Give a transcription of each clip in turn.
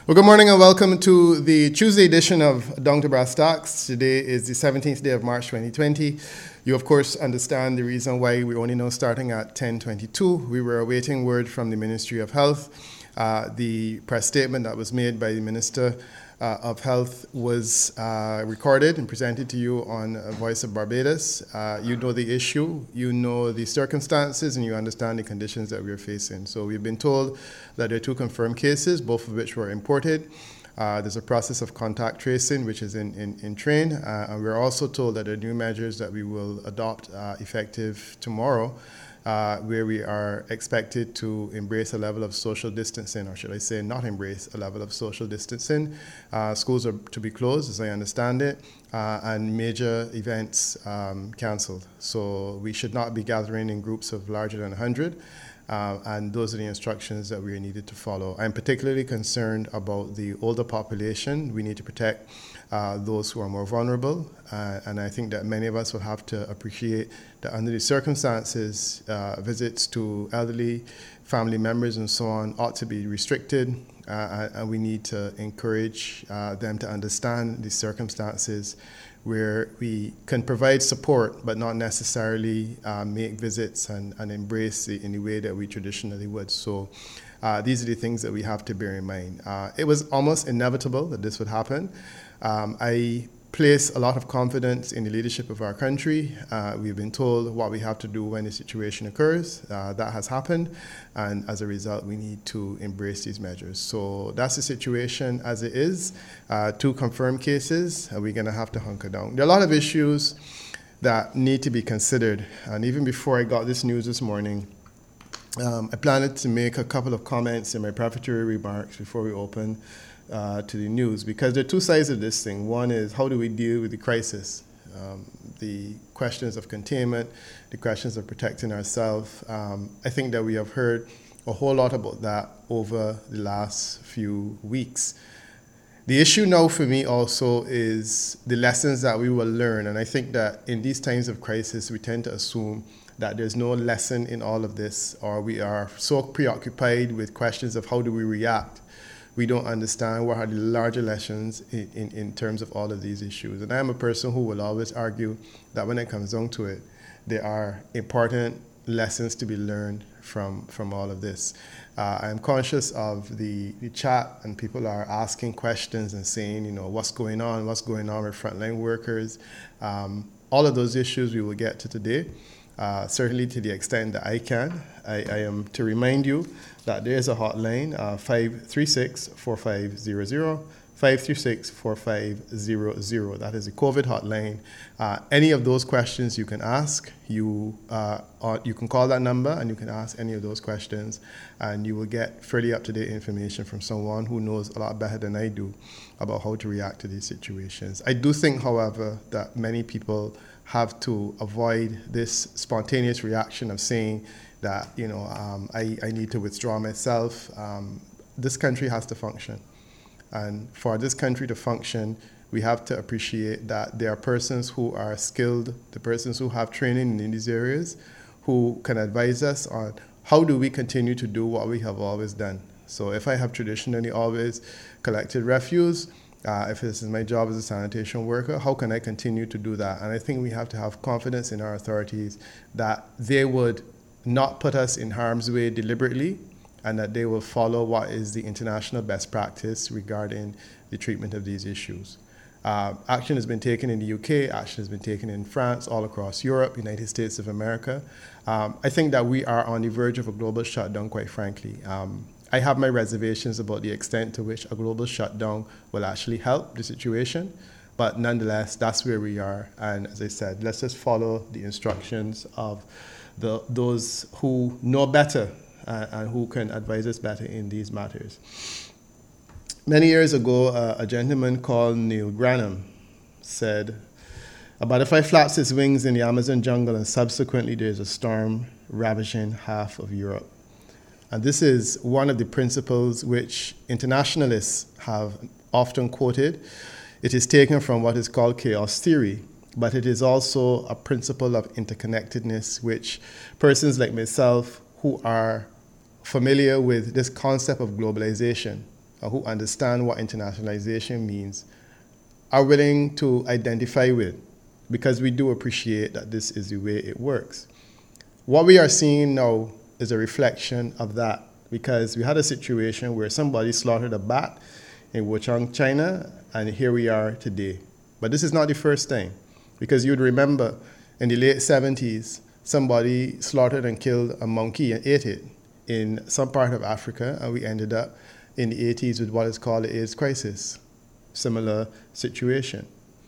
Well, good morning and welcome to the Tuesday edition of Down to Brass Tacks. Today is the 17th day of March 2020. You, of course, understand the reason why we're only now starting at 10:22. We were awaiting word from the Ministry of Health. The press statement that was made by the Minister of Health was recorded and presented to you on Voice of Barbados. You know the issue, you know the circumstances, and you understand the conditions that we're facing. So we've been told that there are 2 confirmed cases, both of which were imported. There's a process of contact tracing, which is in train. And we're also told that there are new measures that we will adopt effective tomorrow, where we are expected to embrace a level of social distancing, or should I say not embrace a level of social distancing. Schools are to be closed, as I understand it, and major events cancelled. So we should not be gathering in groups of larger than 100. And those are the instructions that we are needed to follow. I'm particularly concerned about the older population. We need to protect those who are more vulnerable. And I think that many of us will have to appreciate that under the circumstances, visits to elderly family members and so on ought to be restricted. And we need to encourage them to understand the circumstances where we can provide support, but not necessarily make visits and embrace it in the way that we traditionally would. So these are the things that we have to bear in mind. It was almost inevitable that this would happen. I place a lot of confidence in the leadership of our country. We've been told what we have to do when the situation occurs. That has happened, and as a result, we need to embrace these measures. So that's the situation as it is. 2 confirmed cases, and we're going to have to hunker down. There are a lot of issues that need to be considered, and even before I got this news this morning, I planned to make a couple of comments in my prefatory remarks before we open to the news, because there are 2 sides of this thing. One is, how do we deal with the crisis? The questions of containment, the questions of protecting ourselves. I think that we have heard a whole lot about that over the last few weeks. The issue now for me also is the lessons that we will learn. And I think that in these times of crisis, we tend to assume that there's no lesson in all of this, or we are so preoccupied with questions of how do we react. We don't understand what are the larger lessons in terms of all of these issues. And I'm a person who will always argue that when it comes down to it, there are important lessons to be learned from all of this. I'm conscious of the chat, and people are asking questions and saying, what's going on with frontline workers. All of those issues we will get to today. Certainly to the extent that I can. I am to remind you that there is a hotline, 536-4500, 536-4500. That is a COVID hotline. Any of those questions you can ask. You can call that number and you can ask any of those questions, and you will get fairly up-to-date information from someone who knows a lot better than I do about how to react to these situations. I do think, however, that many people have to avoid this spontaneous reaction of saying that, I need to withdraw myself. This country has to function. And for this country to function, we have to appreciate that there are persons who are skilled, the persons who have training in these areas, who can advise us on how do we continue to do what we have always done. So if I have traditionally always collected refuse, if this is my job as a sanitation worker, how can I continue to do that? And I think we have to have confidence in our authorities that they would not put us in harm's way deliberately, and that they will follow what is the international best practice regarding the treatment of these issues. Action has been taken in the UK, action has been taken in France, all across Europe, United States of America. I think that we are on the verge of a global shutdown, quite frankly. I have my reservations about the extent to which a global shutdown will actually help the situation, but nonetheless, that's where we are. And as I said, let's just follow the instructions of those who know better and who can advise us better in these matters. Many years ago, a gentleman called Neil Granham said, "A butterfly flaps its wings in the Amazon jungle, and subsequently there's a storm ravaging half of Europe." And this is one of the principles which internationalists have often quoted. It is taken from what is called chaos theory, but it is also a principle of interconnectedness, which persons like myself who are familiar with this concept of globalization who understand what internationalization means are willing to identify with, because we do appreciate that this is the way it works. What we are seeing now is a reflection of that, because we had a situation where somebody slaughtered a bat in Wuchang, China, and here we are today. But this is not the first time, because you'd remember in the late 70s, somebody slaughtered and killed a monkey and ate it in some part of Africa, and we ended up in the 80s with what is called the AIDS crisis. Similar situation.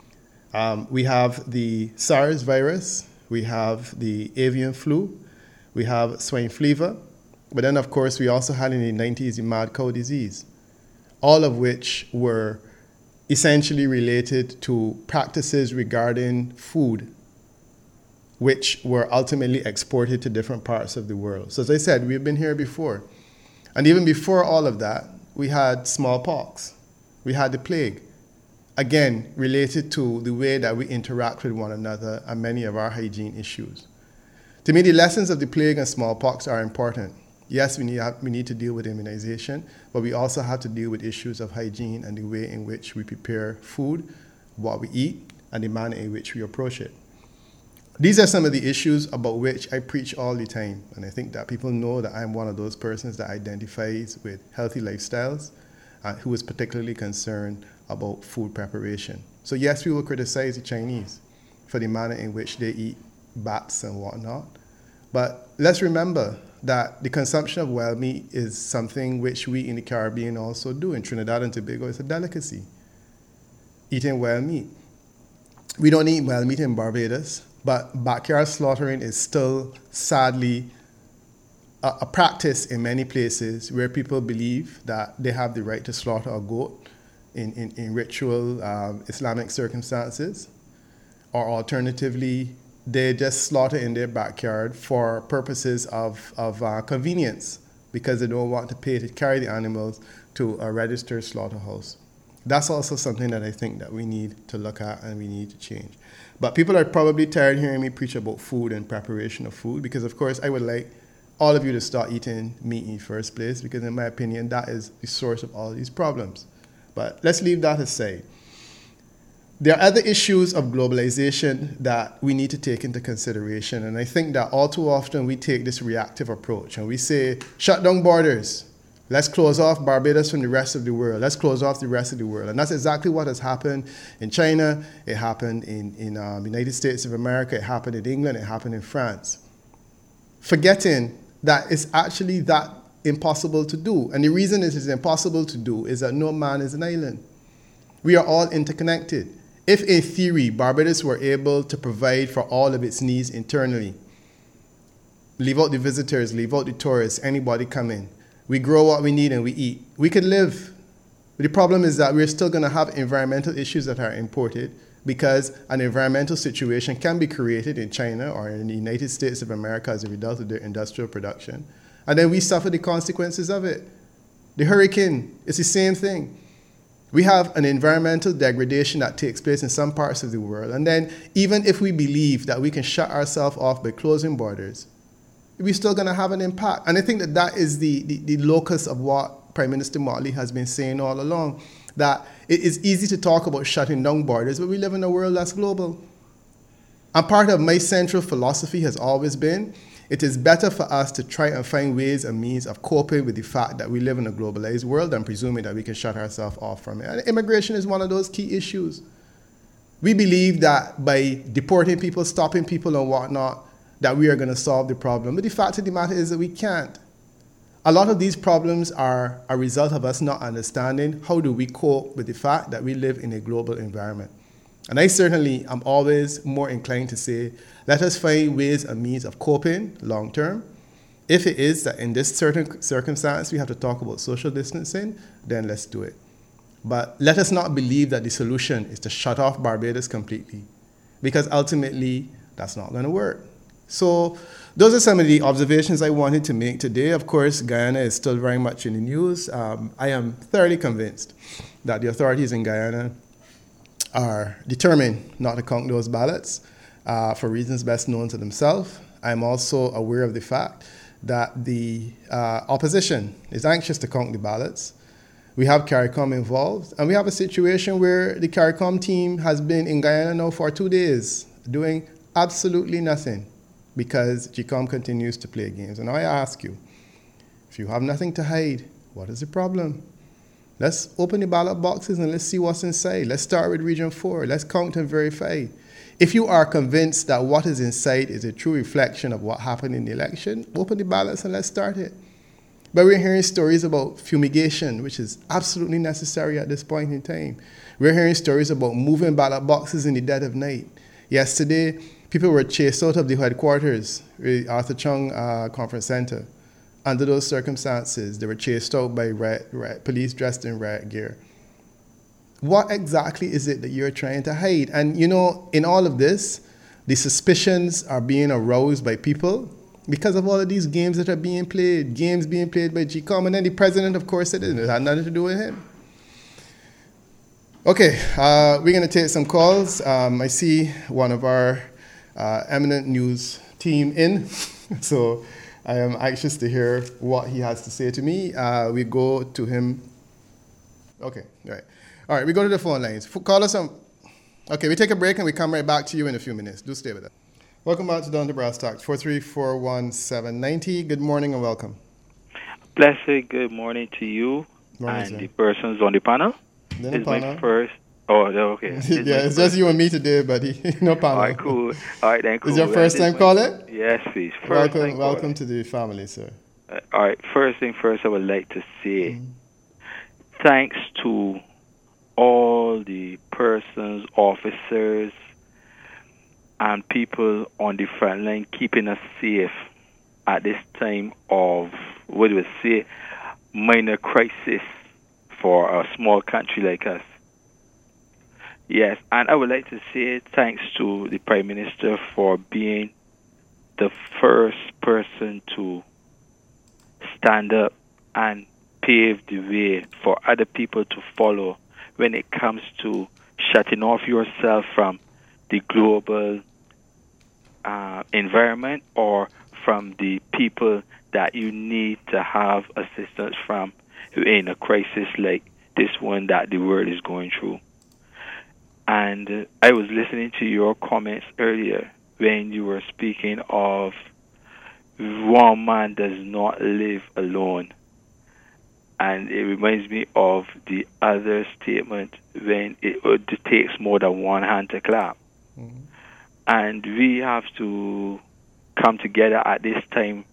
We have the SARS virus, we have the avian flu, we have swine fever, but then of course we also had in the 90s the mad cow disease, all of which were essentially related to practices regarding food, which were ultimately exported to different parts of the world. So as I said, we've been here before. And even before all of that, we had smallpox, we had the plague, again, related to the way that we interact with one another and many of our hygiene issues. To me, the lessons of the plague and smallpox are important. Yes, we need to deal with immunization, but we also have to deal with issues of hygiene and the way in which we prepare food, what we eat, and the manner in which we approach it. These are some of the issues about which I preach all the time, and I think that people know that I'm one of those persons that identifies with healthy lifestyles and who is particularly concerned about food preparation. So yes, we will criticize the Chinese for the manner in which they eat bats and whatnot, but let's remember that the consumption of wild meat is something which we in the Caribbean also do. In Trinidad and Tobago, it's a delicacy, eating wild meat. We don't eat wild meat in Barbados, but backyard slaughtering is still, sadly, a practice in many places where people believe that they have the right to slaughter a goat in ritual Islamic circumstances, or alternatively, they just slaughter in their backyard for purposes of convenience, because they don't want to pay to carry the animals to a registered slaughterhouse. That's also something that I think that we need to look at and we need to change. But people are probably tired of hearing me preach about food and preparation of food, because of course I would like all of you to start eating meat in the first place, because in my opinion that is the source of all these problems. But let's leave that aside. There are other issues of globalization that we need to take into consideration, and I think that all too often we take this reactive approach and we say, shut down borders. Let's close off Barbados from the rest of the world. Let's close off the rest of the world. And that's exactly what has happened in China. It happened in the United States of America. It happened in England. It happened in France. Forgetting that it's actually that impossible to do. And the reason it is impossible to do is that no man is an island. We are all interconnected. If in theory Barbados were able to provide for all of its needs internally, leave out the visitors, leave out the tourists, anybody come in, we grow what we need and we eat, we could live. But the problem is that we're still going to have environmental issues that are imported, because an environmental situation can be created in China or in the United States of America as a result of their industrial production. And then we suffer the consequences of it. The hurricane, it's the same thing. We have an environmental degradation that takes place in some parts of the world. And then even if we believe that we can shut ourselves off by closing borders, we're still going to have an impact. And I think that that is the locus of what Prime Minister Motley has been saying all along, that it is easy to talk about shutting down borders, but we live in a world that's global. And part of my central philosophy has always been, it is better for us to try and find ways and means of coping with the fact that we live in a globalized world than presuming that we can shut ourselves off from it. And immigration is one of those key issues. We believe that by deporting people, stopping people and whatnot, that we are going to solve the problem. But the fact of the matter is that we can't. A lot of these problems are a result of us not understanding how do we cope with the fact that we live in a global environment. And I certainly am always more inclined to say, let us find ways and means of coping long term. If it is that in this certain circumstance we have to talk about social distancing, then let's do it. But let us not believe that the solution is to shut off Barbados completely, because ultimately that's not going to work. So those are some of the observations I wanted to make today. Of course, Guyana is still very much in the news. I am thoroughly convinced that the authorities in Guyana are determined not to count those ballots for reasons best known to themselves. I'm also aware of the fact that the opposition is anxious to count the ballots. We have CARICOM involved, and we have a situation where the CARICOM team has been in Guyana now for 2 days, doing absolutely nothing because GCOM continues to play games. And I ask you, if you have nothing to hide, what is the problem? Let's open the ballot boxes and let's see what's inside. Let's start with Region 4. Let's count and verify. If you are convinced that what is inside is a true reflection of what happened in the election, open the ballots and let's start it. But we're hearing stories about fumigation, which is absolutely necessary at this point in time. We're hearing stories about moving ballot boxes in the dead of night. Yesterday, people were chased out of the headquarters, the Arthur Chung Conference Center. Under those circumstances, they were chased out by police dressed in riot gear. What exactly is it that you're trying to hide? And in all of this, the suspicions are being aroused by people because of all of these games that are being played, games being played by GCOM, and then the president, of course, said it had nothing to do with him. Okay, we're going to take some calls. I see one of our eminent news team in, so I am anxious to hear what he has to say to me. We go to him. Okay, right. All right, we go to the phone lines. Call us on. Okay, we take a break and we come right back to you in a few minutes. Do stay with us. Welcome back to Down to Brass Talks, 4341790. Good morning and welcome. Blessed good morning to you Morning, and the persons on the panel. It's my first. Oh, okay. It's just you and me today, buddy. No panel. All right, cool. All right, then, cool. Is your first time calling? Yes, please. Welcome to the family, sir. All right, first thing first, I would like to say thanks to all the persons, officers, and people on the front line keeping us safe at this time of, what do we say, minor crisis for a small country like us. Yes, and I would like to say thanks to the Prime Minister for being the first person to stand up and pave the way for other people to follow when it comes to shutting off yourself from the global environment or from the people that you need to have assistance from in a crisis like this one that the world is going through. And I was listening to your comments earlier when you were speaking of one man does not live alone. And it reminds me of the other statement when it takes more than one hand to clap. Mm-hmm. And we have to come together at this time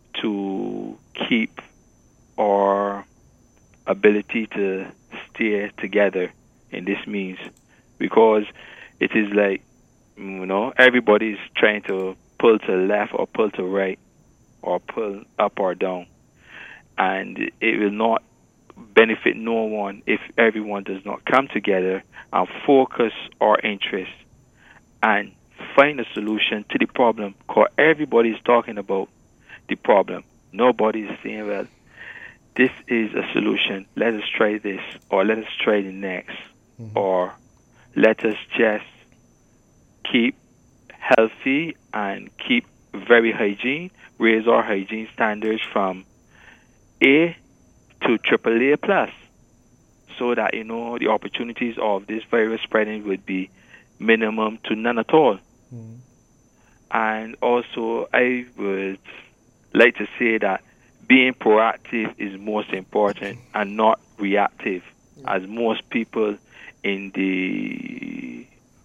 to keep our ability to stay together in this means. Because it is like, everybody's trying to pull to the left or pull to the right or pull up or down. And it will not benefit no one if everyone does not come together and focus our interests and find a solution to the problem. Because everybody is talking about the problem. Nobody is saying, well, this is a solution. Let us try this or let us try the next. Mm-hmm. Or let us just keep healthy and keep very hygiene, raise our hygiene standards from A to AAA plus, so that, the opportunities of this virus spreading would be minimum to none at all. Mm-hmm. And also, I would like to say that being proactive is most important and not reactive, as most people in the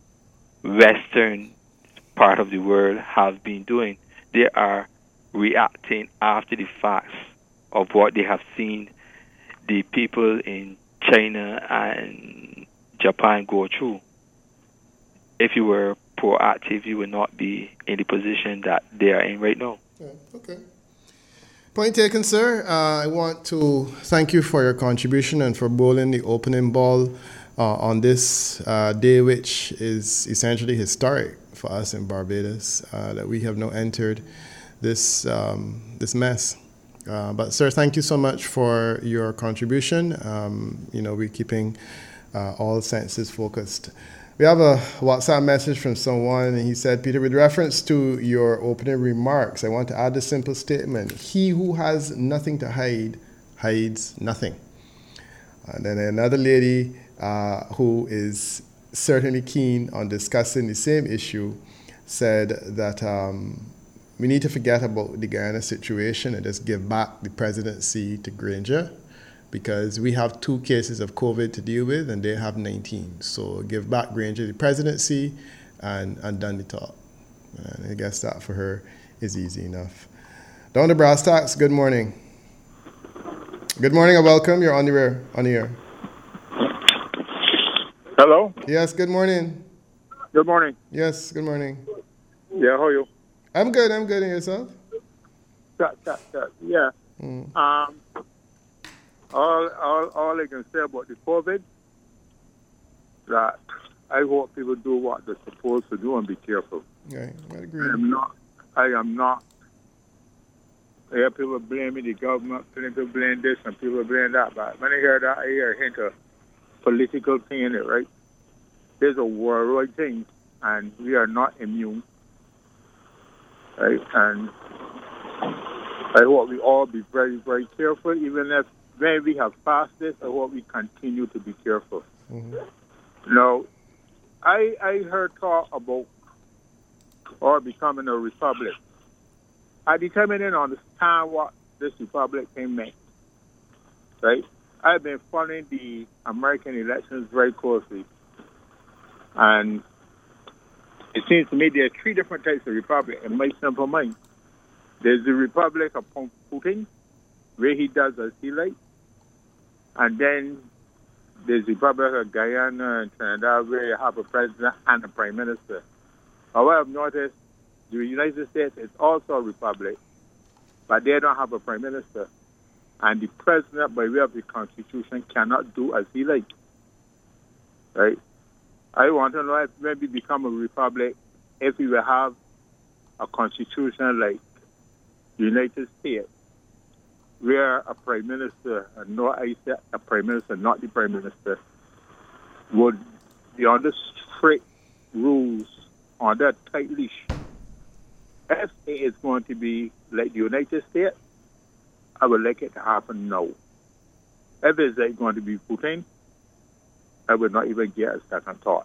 Western part of the world have been doing. They are reacting after the facts of what they have seen the people in China and Japan go through. If you were proactive, you would not be in the position that they are in right now. Okay. Point taken, sir. I want to thank you for your contribution and for bowling the opening ball on this day, which is essentially historic for us in Barbados, that we have now entered this mess. But sir, thank you so much for your contribution. We're keeping all senses focused. We have a WhatsApp message from someone, and he said, Peter, with reference to your opening remarks, I want to add a simple statement. He who has nothing to hide, hides nothing. And then another lady who is certainly keen on discussing the same issue said that we need to forget about the Guyana situation and just give back the presidency to Granger, because we have 2 cases of COVID to deal with and they have 19. So give back Granger the presidency and done the talk. And I guess that for her is easy enough. Down to Brass Tacks, good morning. Good morning and welcome. You're on the air. Hello? Yes, good morning. Good morning. Yes, good morning. Yeah, how are you? I'm good. And yourself? Yeah. All I can say about the COVID, that I hope people do what they're supposed to do and be careful. Right, I agree. I am not. I hear people blaming the government, people blame this and people blame that. But when I hear that, I hear a hint of political thing in it, right? There's a worldwide thing, and we are not immune, right? And I hope we all be very, very careful. Even if when we have passed this, I hope we continue to be careful. Mm-hmm. Now, I heard talk about or becoming a republic. I didn't understand what this republic thing meant, right? I've been following the American elections very closely, and it seems to me there are 3 different types of republic in my simple mind. There's the republic of Putin, where he does as he likes, and then there's the republic of Guyana and Trinidad, where you have a president and a prime minister. However, I've noticed the United States is also a republic, but they don't have a prime minister. And the president, by way of the Constitution, cannot do as he likes. Right? I want to know if maybe become a republic if we will have a constitution like the United States, where a prime minister, and no, I said a prime minister, not the prime minister, would be under strict rules, under tight leash. If it is going to be like the United States, I would like it to happen now. If it's like going to be Putin, I would not even get a second thought.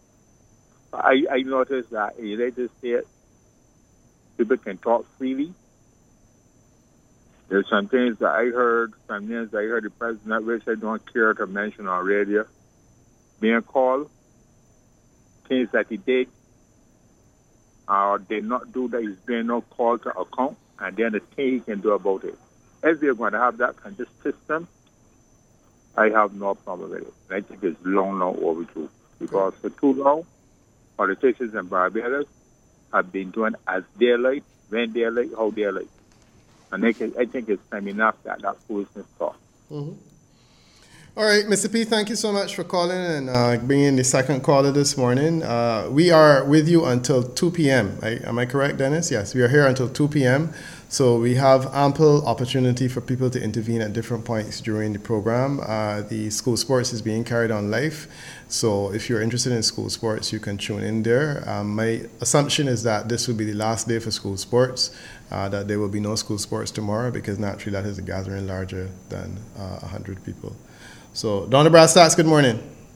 I noticed that in the United States, people can talk freely. There's some things that I heard, the president, which I don't care to mention on radio, being called, things that he did or did not do that is being not called to account, and then the thing he can do about it. If we're going to have that kind of system, I have no problem with it. And I think it's long overdue. Because for too long, politicians in Barbados have been doing as they like, when they like, how they like. And I think it's time enough that foolishness stops. Mm-hmm. All right, Mr. P, thank you so much for calling and bringing the second caller this morning. We are with you until 2 p.m. Am I correct, Dennis? Yes, we are here until 2 p.m. So we have ample opportunity for people to intervene at different points during the program. The school sports is being carried on live. So if you're interested in school sports, you can tune in there. My assumption is that this will be the last day for school sports, that there will be no school sports tomorrow, because naturally that is a gathering larger than 100 people. So, Don Brass Tacks, good morning.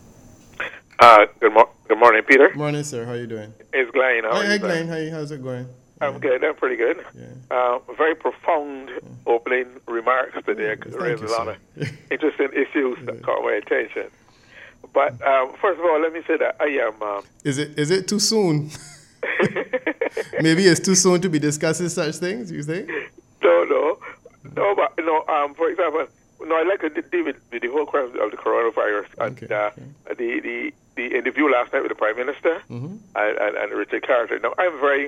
Good morning, Peter. Good morning, sir. How are you doing? It's Glenn. Hi, Glenn. How's it going? I'm good. I'm pretty good. Yeah. Very profound opening remarks today. Raised a lot of interesting issues that caught my attention. But first of all, let me say that I am. Is it too soon? Maybe it's too soon to be discussing such things, you think? No. But for example, I like to deal with the whole question of the coronavirus and the interview last night with the Prime Minister and Richard Carter. Now, I'm very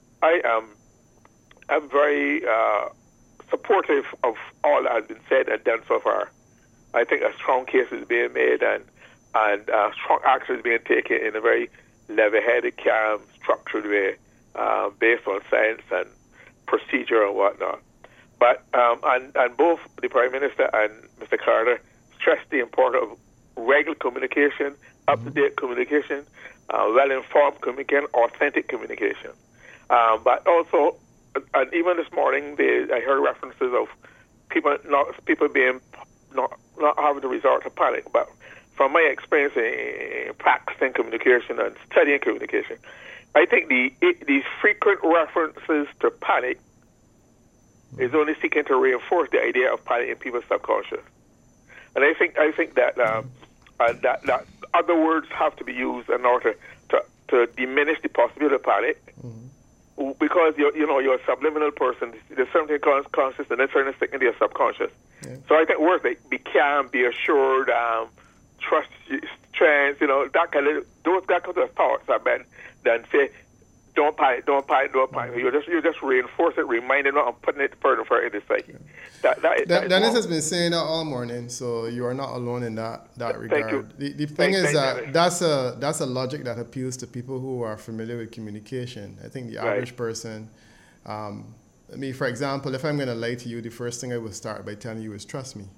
supportive of all that has been said and done so far. I think a strong case is being made and strong action is being taken in a very level-headed, calm, structured way, based on science and procedure and whatnot. But and both the Prime Minister and Mr. Carter stressed the importance of regular communication, up-to-date communication, well-informed communication, authentic communication. But also, and even this morning, I heard references of people being not having to resort to panic. But from my experience in practicing communication and studying communication, I think the frequent references to panic is only seeking to reinforce the idea of panic in people's subconscious. And I think that that other words have to be used in order to diminish the possibility of panic. Because you're a subliminal person, there's something conscious and there's certain thing in your subconscious. Yeah. So I think words like be calm, be assured, trust, strength, that kind of thoughts are better than say don't panic. You just reinforce it, reminding it, and putting it further in the psyche. Dennis has been saying that all morning, so you are not alone in that regard. Thank you. The thing is that that's a logic that appeals to people who are familiar with communication. I think the average person, for example, if I'm going to lie to you, the first thing I will start by telling you is trust me.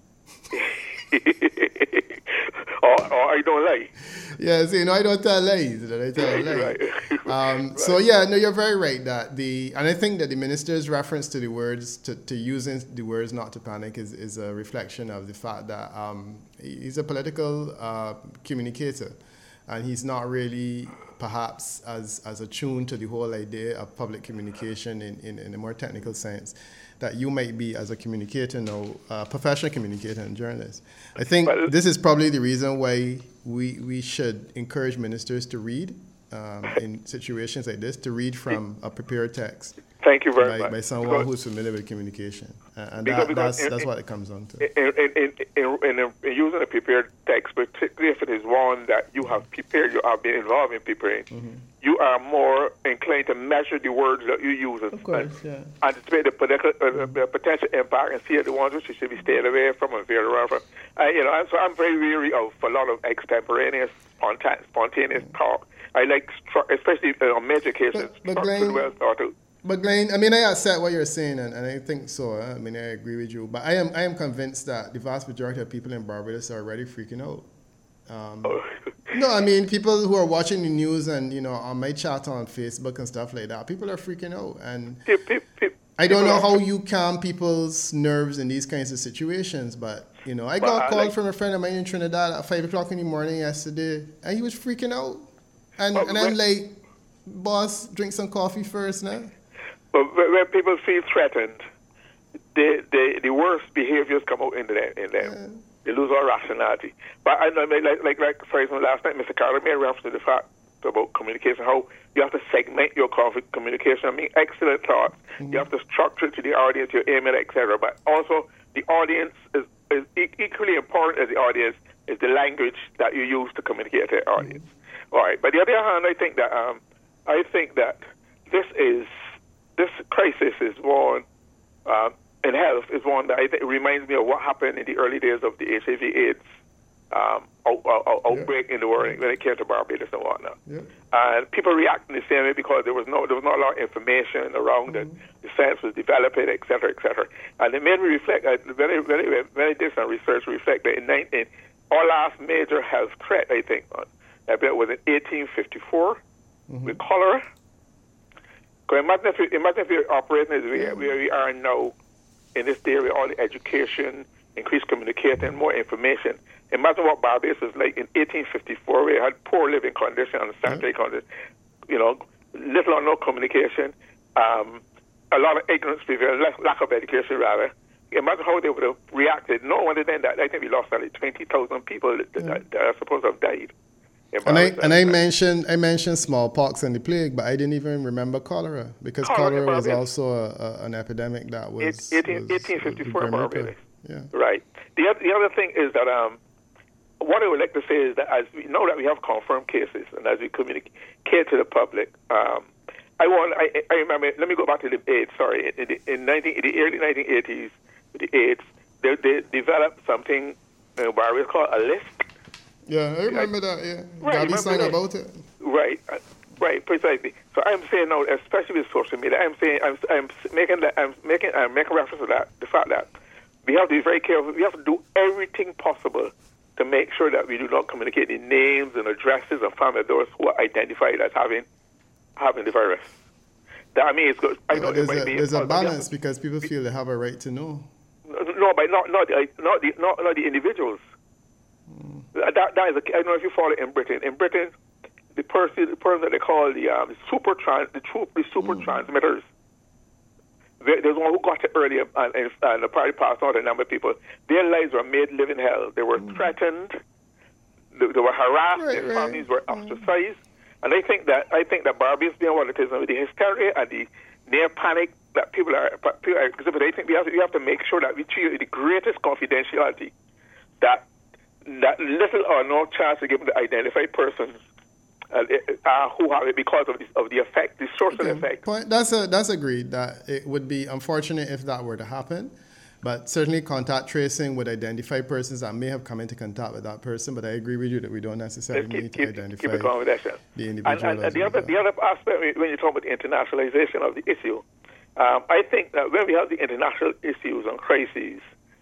or I don't lie. Yeah, I don't tell lies. I tell lies. Right. So you're very right and I think that the minister's reference to the words, to using the words not to panic is a reflection of the fact that he's a political communicator, and he's not really perhaps as attuned to the whole idea of public communication in a more technical sense that you might be as a communicator professional communicator and journalist. I think this is probably the reason why we should encourage ministers to read in situations like this, to read from a prepared text. Thank you very much. By someone who's familiar with communication. And that's what it comes down to. In using a prepared text, particularly if it is one that you have prepared, you have been involved in preparing, you are more inclined to measure the words that you use and anticipate the potential impact and see the ones which you should be staying away from and veer around from. So I'm very weary of a lot of extemporaneous, spontaneous talk. I like, especially on major occasions, structured, well thought out. But Glenn, I accept what you're saying, and I think so. I agree with you. But I am convinced that the vast majority of people in Barbados are already freaking out. No, people who are watching the news and, on my chat on Facebook and stuff like that, people are freaking out. And I don't know how you calm people's nerves in these kinds of situations, but, I got called from a friend of mine in Trinidad at 5 o'clock in the morning yesterday, and he was freaking out. And I'm like, boss, drink some coffee first, now. But when people feel threatened, the worst behaviors come out in them. Yeah. They lose all rationality. But I know, like for example, last night, Mr. Carter made reference to the fact about communication, how you have to segment your communication. Excellent thoughts. You have to structure it to the audience, your aim, etc. But also, the audience is equally important as the audience is the language that you use to communicate to the audience. All right. But the other hand, I think that this crisis is one in health is one that I think reminds me of what happened in the early days of the HIV/AIDS outbreak in the world when it came to Barbados and whatnot. Yeah. And people reacted in the same way because there was not a lot of information around it. The science was developing, et cetera, et cetera. And it made me reflect. Very, very, very different research reflect that in our last major health threat, I think, was in 1854 with cholera. Imagine if you're operating as where we are now in this day with all the education, increased communication, more information. Imagine what Barbados was like in 1854, where you had poor living conditions and sanitary conditions, little or no communication, a lot of ignorance, lack of education rather. Imagine how they would have reacted. No wonder then that I think we lost nearly 20,000 people that are supposed to have died. And I mentioned smallpox and the plague, but I didn't even remember cholera because cholera was also an epidemic that was 1854 Barbados. Yeah. Right. The other thing is that what I would like to say is that as we know that we have confirmed cases and as we communicate to the public, I remember. Let me go back to the AIDS. Sorry, in the early 1980s, with the AIDS, they developed something in Barbados called a list. Yeah, I remember that. Yeah, right. Gabby signed about it. Right, precisely. So I'm saying now, especially with social media, I'm making reference to that, the fact that we have to be very careful. We have to do everything possible to make sure that we do not communicate the names and addresses of family of those who are identified as having the virus. That it's good. I know there's a balance because people feel they have a right to know. No, but not the individuals. That is I don't know if you follow in Britain. In Britain, the person that they call the super transmitters. There's one who got it earlier, and the party passed on to a number of people. Their lives were made living hell. They were threatened. They were harassed. Their families were ostracized. And I think that Barbados being what it is, with the hysteria and the near panic that people are exhibiting, I think we have to make sure that we treat it with the greatest confidentiality. That little or no chance to give them to identify persons who have it because of the effect, the social effect. That's agreed that it would be unfortunate if that were to happen. But certainly contact tracing would identify persons that may have come into contact with that person. But I agree with you that we don't necessarily need to identify the individual. And the other aspect, when you talk about the internationalization of the issue, I think that when we have the international issues and crises,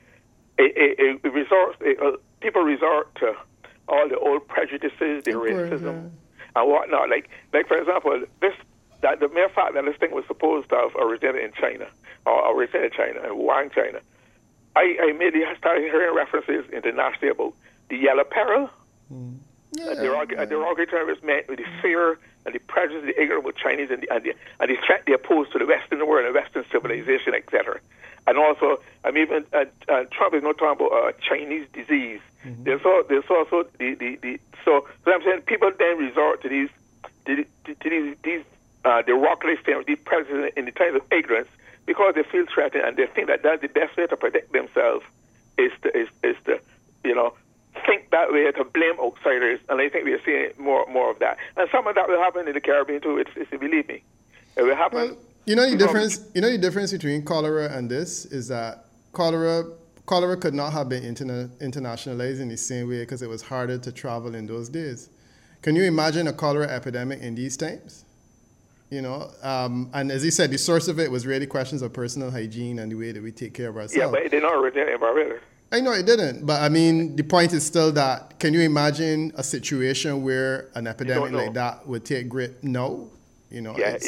people resort to all the old prejudices, the racism, and whatnot. Like for example, the mere fact that this thing was supposed to have originated in China, or originated in China, in Wuhan, China, I immediately started hearing references internationally about the yellow peril. Derogatory terms meant with the fear and the prejudice, the ignorance about Chinese and the threat they pose to the Western world and Western civilization, etc. And also, even Trump is not talking about Chinese disease. There's also so I'm saying people then resort to these derogatory statements, these prejudices in the times of ignorance, because they feel threatened and they think that that's the best way to protect themselves is to think that way, to blame outsiders. And I think we're seeing more of that. And some of that will happen in the Caribbean too. It's believe me, it will happen. Well, the difference between cholera and this is that cholera could not have been internationalized in the same way because it was harder to travel in those days. Can you imagine a cholera epidemic in these times? And as you said, the source of it was really questions of personal hygiene and the way that we take care of ourselves. Yeah, but it did not originate in Barbados. I know it didn't, but the point is still that, can you imagine a situation where an epidemic like that would take grip? No. Yeah.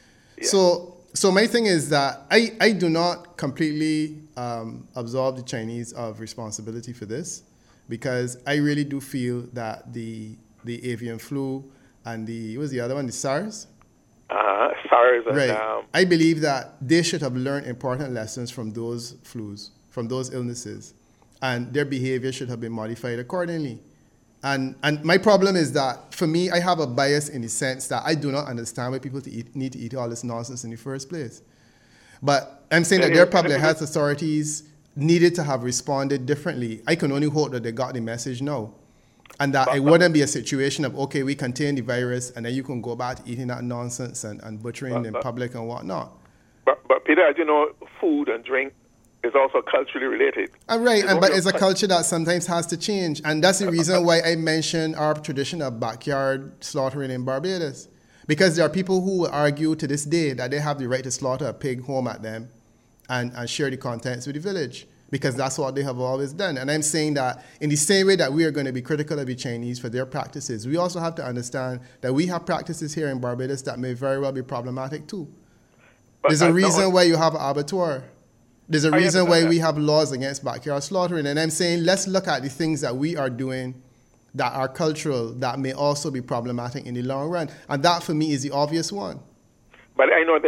So my thing is that I do not completely absolve the Chinese of responsibility for this, because I really do feel that the avian flu and what was the other one, the SARS? SARS. Right. I believe that they should have learned important lessons from those flus, from those illnesses, and their behavior should have been modified accordingly. And my problem is that, for me, I have a bias in the sense that I do not understand why people need to eat all this nonsense in the first place. But I'm saying that their public health authorities needed to have responded differently. I can only hope that they got the message now. And that it wouldn't be a situation of, okay, we contain the virus, and then you can go back to eating that nonsense and butchering in public and whatnot. But Peter, as you know, food and drink is also culturally related. Right, but it's a culture that sometimes has to change. And that's the reason why I mentioned our tradition of backyard slaughtering in Barbados. Because there are people who will argue to this day that they have the right to slaughter a pig home at them and share the contents with the village, because that's what they have always done. And I'm saying that in the same way that we are going to be critical of the Chinese for their practices, we also have to understand that we have practices here in Barbados that may very well be problematic too. There's a reason why you have an abattoir. There's a reason why we have laws against backyard slaughtering. And I'm saying, let's look at the things that we are doing that are cultural, that may also be problematic in the long run. And that, for me, is the obvious one. But I know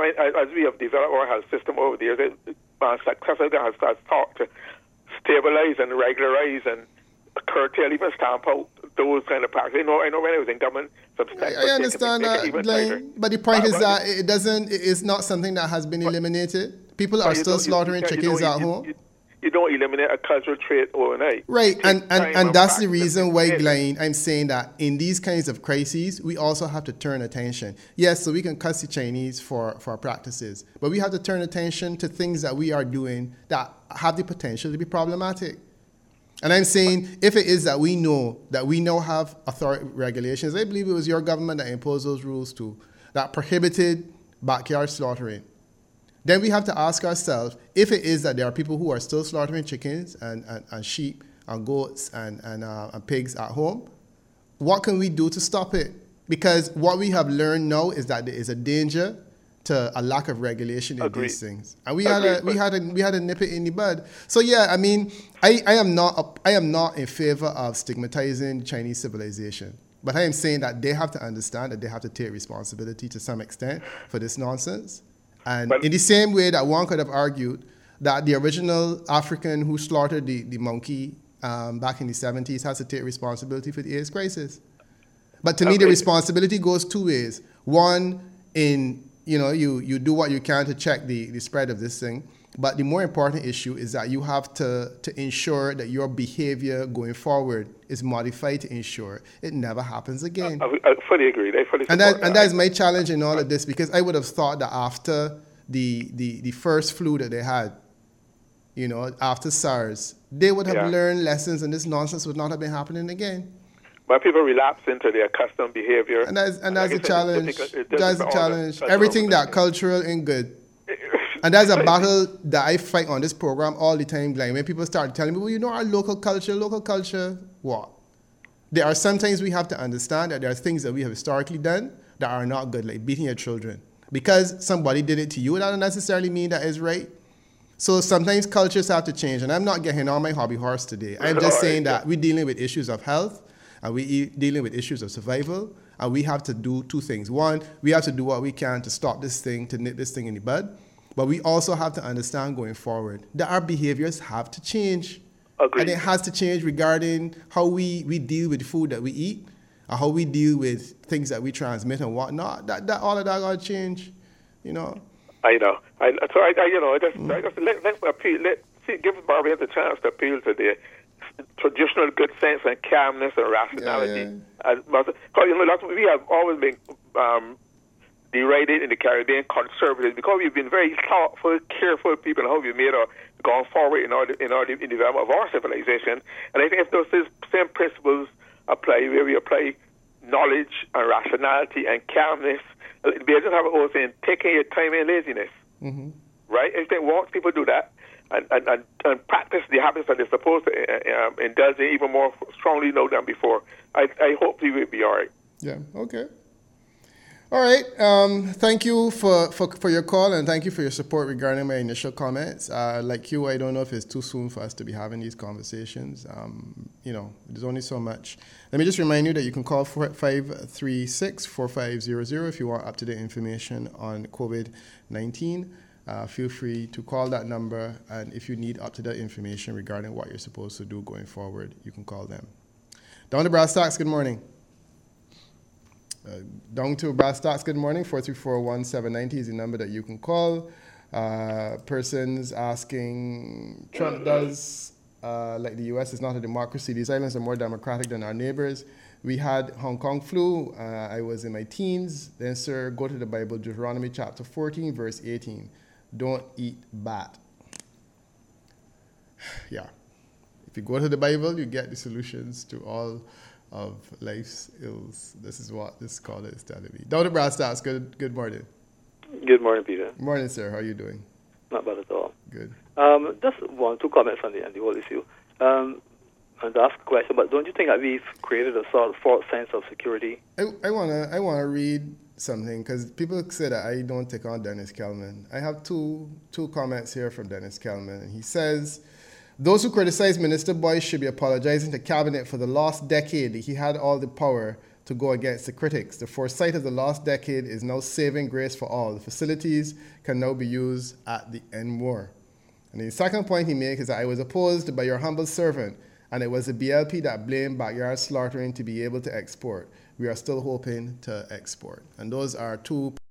as we have developed our health system over the years, successful has sought to stabilize and regularize and curtail, even stamp out those kind of practices. I know when I was in government, some steps I understand that, Glenn, but the point is that it's not something that has been eliminated. People are still slaughtering chickens at home. You don't eliminate a cultural trait overnight. Right, and that's the reason why, Glenn, I'm saying that in these kinds of crises, we also have to turn attention. Yes, so we can cuss the Chinese for our practices, but we have to turn attention to things that we are doing that have the potential to be problematic. And I'm saying, if it is that we now have authority regulations, I believe it was your government that imposed those rules too, that prohibited backyard slaughtering. Then we have to ask ourselves, if it is that there are people who are still slaughtering chickens and sheep and goats and pigs at home, what can we do to stop it? Because what we have learned now is that there is a danger to a lack of regulation in Agreed. these things, and we had to nip it in the bud. So yeah, I mean, I am not in favor of stigmatizing Chinese civilization, but I am saying that they have to understand that they have to take responsibility to some extent for this nonsense. And in the same way that one could have argued that the original African who slaughtered the monkey back in the 70s has to take responsibility for the AIDS crisis. But to me, the responsibility goes two ways. One, you do what you can to check the spread of this thing. But the more important issue is that you have to ensure that your behavior going forward is modified to ensure it never happens again. I fully agree. I fully support that. And that is my challenge in all of this, because I would have thought that after the first flu that they had, after SARS, they would have learned lessons, and this nonsense would not have been happening again. But people relapse into their custom behavior. And that's a challenge. That's a challenge. Everything that cultural ain't good. And that's a battle that I fight on this program all the time. Like when people start telling me, well, our local culture, what? There are sometimes we have to understand that there are things that we have historically done that are not good, like beating your children. Because somebody did it to you, that doesn't necessarily mean that is right. So sometimes cultures have to change. And I'm not getting on my hobby horse today. I'm just saying that we're dealing with issues of health, and we're dealing with issues of survival, and we have to do two things. One, we have to do what we can to stop this thing, to nip this thing in the bud. But we also have to understand going forward that our behaviors have to change. Agreed. And it has to change regarding how we deal with the food that we eat, or how we deal with things that we transmit and whatnot. That all of that got to change, I know. Let's appeal. Give Barbadians a chance to appeal to their traditional good sense and calmness and rationality. We have always been derided in the Caribbean conservatives because we've been very thoughtful, careful people in how we've gone forward in the development of our civilization. And I think if those same principles apply, where we apply knowledge and rationality and calmness, we just have a whole saying, taking your time and laziness. Mm-hmm. Right? I think once people do that and practice the habits that they're supposed to indulge in even more strongly now than before, I hope we will be all right. Yeah, okay. All right. Thank you for your call, and thank you for your support regarding my initial comments. Like you, I don't know if it's too soon for us to be having these conversations. There's only so much. Let me just remind you that you can call 536-4500 if you want up-to-date information on COVID-19. Feel free to call that number, and if you need up-to-date information regarding what you're supposed to do going forward, you can call them. Down to Brass Tacks, good morning. Down to Brass Tacks, good morning. 434-1790 is the number that you can call. Persons asking, Trump does, like the U.S. is not a democracy. These islands are more democratic than our neighbors. We had Hong Kong flu. I was in my teens. Then, sir, go to the Bible, Deuteronomy chapter 14, verse 18. Don't eat bat. Yeah. If you go to the Bible, you get the solutions to all of life's ills. This is what this caller is telling me. Down to Brass Tacks, good morning. Good morning, Peter. Morning, sir. How are you doing? Not bad at all. Good. Just two comments on the whole issue. And to ask a question, but don't you think that we've created a sort of false sense of security? I wanna read something, because people say that I don't take on Dennis Kelman. I have two comments here from Dennis Kelman, and he says, those who criticize Minister Boyce should be apologizing to Cabinet for the lost decade. He had all the power to go against the critics. The foresight of the lost decade is now saving grace for all. The facilities can now be used at the end war. And the second point he makes is that I was opposed by your humble servant, and it was the BLP that blamed backyard slaughtering to be able to export. We are still hoping to export. And those are two